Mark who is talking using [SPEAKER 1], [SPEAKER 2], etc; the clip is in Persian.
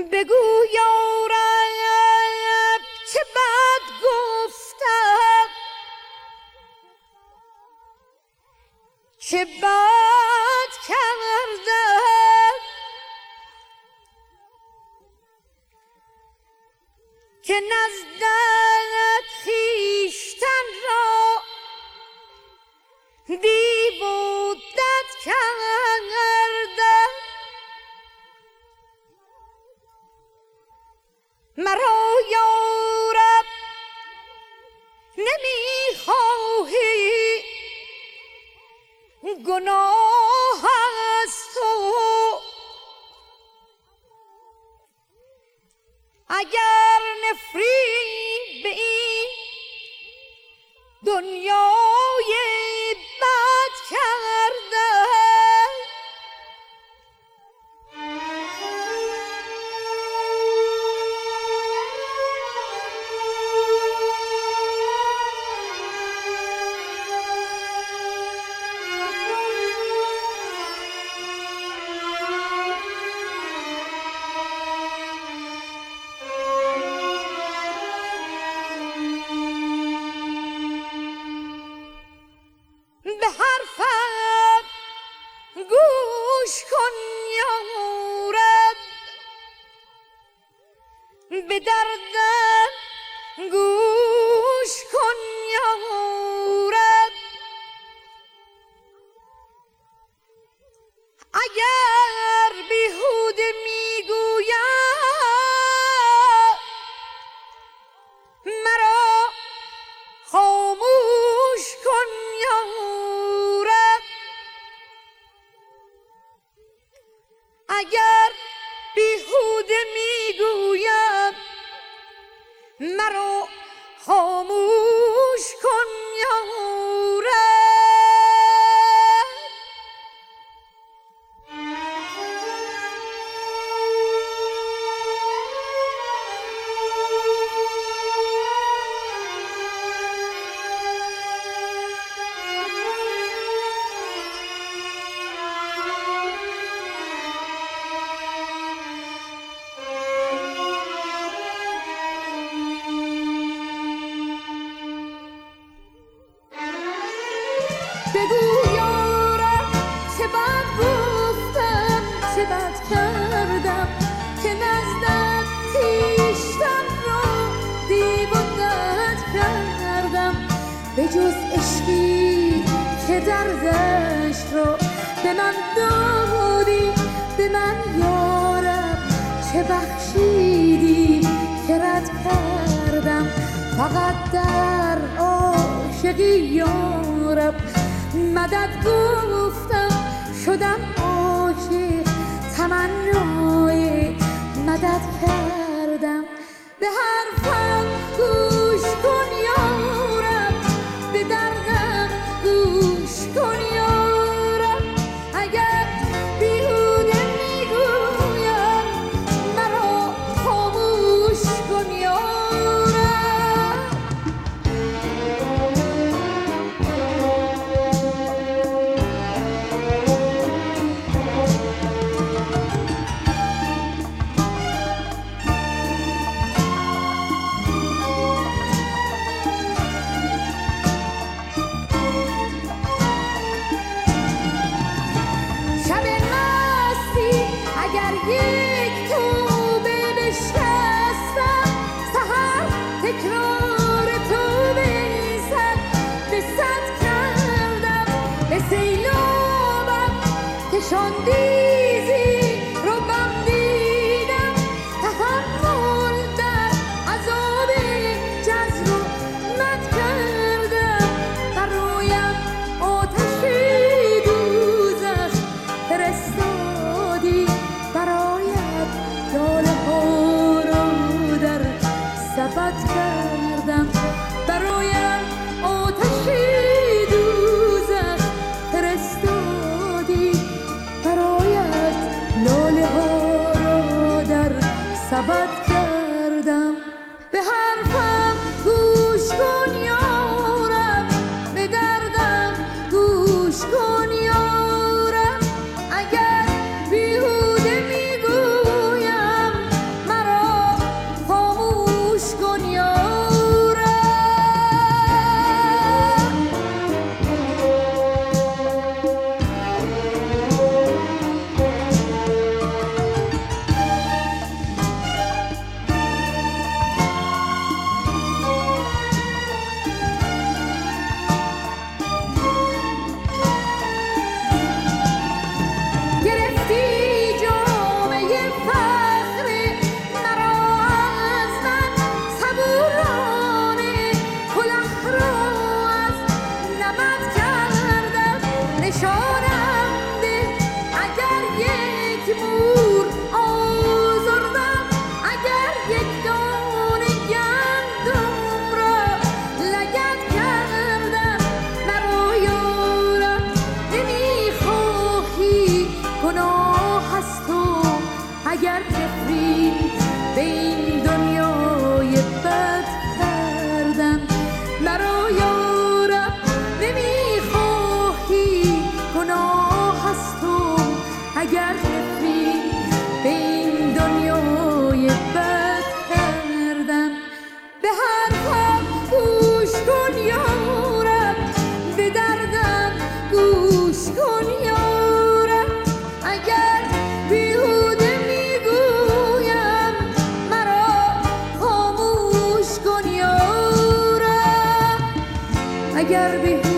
[SPEAKER 1] بگو یارب چه بد گفتم، چه بد کردم که نزدت خویشتن را دیو و دد کردم. مرا یارب نمیخواهی گناه از تو، اگر نفرین به این دنیای بد کردم. به حرفم گوش کن یارب، به دردم گوش کن یارب. اگر بیهوده میگویم مرا خاموش کن یارب، اگر بیهوده میگویم مرا خاموش کن یارب. بگو یارب چه بد گفتم، چه بد کردم که نزدت خویشتن را دیو و دد کردم. به جز عشقی که دردش را به من دادی، به من یارب چه بخشیدی که رد کردم. فقط در عاشقی یارب مدد گفتم، شدم عاشق تمنای مدد کردم. به حرفم گوش کن یارب، به دردم گوش کن یارب، اگر بیهوده میگویم مرا خاموش کن یارب. اگر به